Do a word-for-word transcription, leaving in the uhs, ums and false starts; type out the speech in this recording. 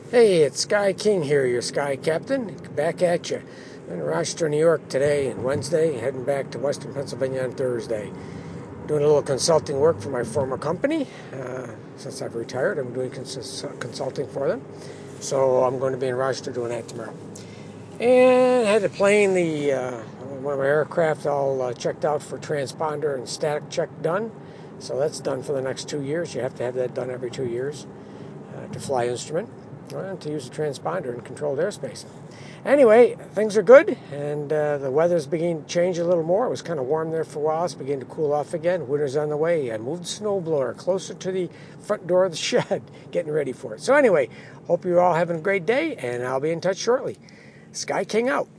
Hey, it's Sky King here, your Sky Captain, back at you. I'm in Rochester, New York today and Wednesday, heading back to Western Pennsylvania on Thursday. Doing a little consulting work for my former company. Uh, since I've retired, I'm doing cons- consulting for them. So I'm going to be in Rochester doing that tomorrow. And I had the plane, the uh, one of my aircraft all uh, checked out for transponder and static check done. So that's done for the next two years. You have to have that done every two years uh, to fly instrument. Well, to use a transponder in controlled airspace. Anyway, things are good, and uh, the weather's beginning to change a little more. It was kind of warm there for a while. It's beginning to cool off again. Winter's on the way. I moved the snowblower closer to the front door of the shed, getting ready for it. So anyway, hope you're all having a great day, and I'll be in touch shortly. Sky King out.